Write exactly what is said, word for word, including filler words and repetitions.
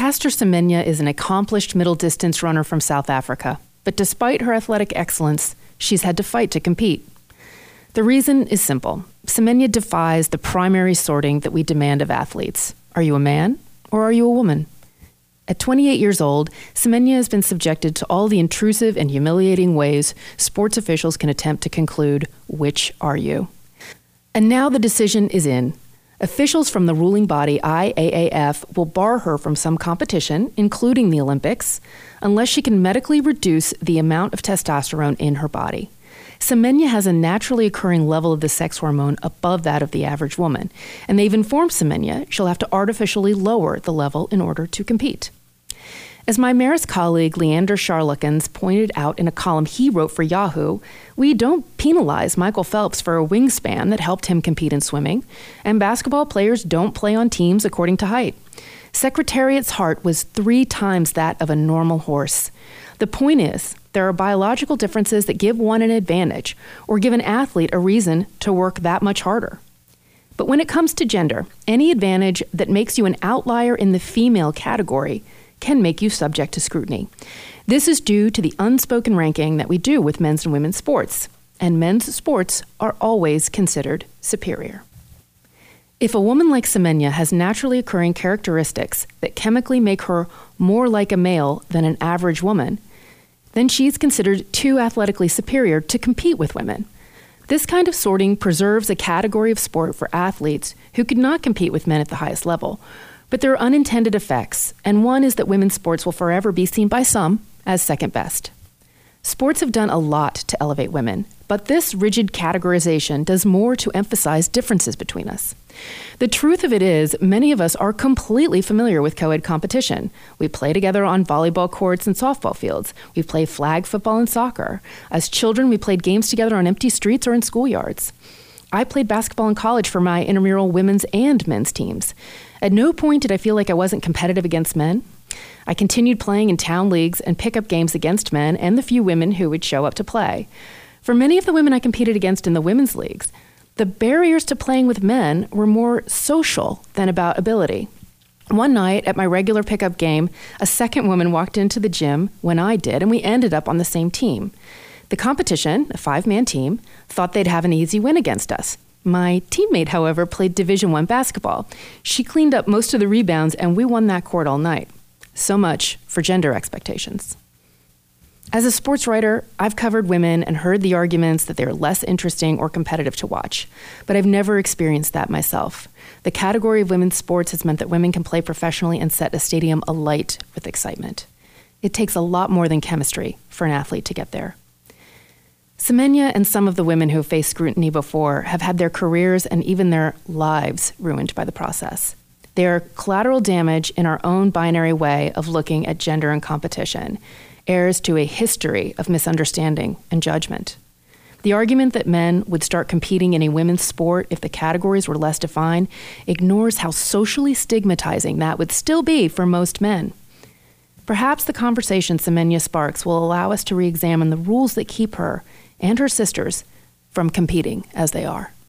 Caster Semenya is an accomplished middle-distance runner from South Africa, but despite her athletic excellence, she's had to fight to compete. The reason is simple. Semenya defies the primary sorting that we demand of athletes. Are you a man or are you a woman? At twenty-eight years old, Semenya has been subjected to all the intrusive and humiliating ways sports officials can attempt to conclude, which are you? And now the decision is in. Officials from the ruling body I A A F will bar her from some competition, including the Olympics, unless she can medically reduce the amount of testosterone in her body. Semenya has a naturally occurring level of the sex hormone above that of the average woman, and they've informed Semenya she'll have to artificially lower the level in order to compete. As my Marist colleague Leander Charlekens pointed out in a column he wrote for Yahoo, we don't penalize Michael Phelps for a wingspan that helped him compete in swimming, and basketball players don't play on teams according to height. Secretariat's heart was three times that of a normal horse. The point is, there are biological differences that give one an advantage or give an athlete a reason to work that much harder. But when it comes to gender, any advantage that makes you an outlier in the female category can make you subject to scrutiny. This is due to the unspoken ranking that we do with men's and women's sports, and men's sports are always considered superior. If a woman like Semenya has naturally occurring characteristics that chemically make her more like a male than an average woman, then she's considered too athletically superior to compete with women. This kind of sorting preserves a category of sport for athletes who could not compete with men at the highest level. But there are unintended effects, and one is that women's sports will forever be seen by some as second best. Sports have done a lot to elevate women, but this rigid categorization does more to emphasize differences between us. The truth of it is, many of us are completely familiar with co-ed competition. We play together on volleyball courts and softball fields. We play flag football and soccer. As children, we played games together on empty streets or in schoolyards. I played basketball in college for my intramural women's and men's teams. At no point did I feel like I wasn't competitive against men. I continued playing in town leagues and pickup games against men and the few women who would show up to play. For many of the women I competed against in the women's leagues, the barriers to playing with men were more social than about ability. One night at my regular pickup game, a second woman walked into the gym when I did, and we ended up on the same team. The competition, a five-man team, thought they'd have an easy win against us. My teammate, however, played Division One basketball. She cleaned up most of the rebounds, and we won that court all night. So much for gender expectations. As a sports writer, I've covered women and heard the arguments that they're less interesting or competitive to watch, but I've never experienced that myself. The category of women's sports has meant that women can play professionally and set a stadium alight with excitement. It takes a lot more than chemistry for an athlete to get there. Semenya and some of the women who have faced scrutiny before have had their careers and even their lives ruined by the process. They are collateral damage in our own binary way of looking at gender and competition, heirs to a history of misunderstanding and judgment. The argument that men would start competing in a women's sport if the categories were less defined ignores how socially stigmatizing that would still be for most men. Perhaps the conversation Semenya sparks will allow us to re-examine the rules that keep her and her sisters from competing as they are.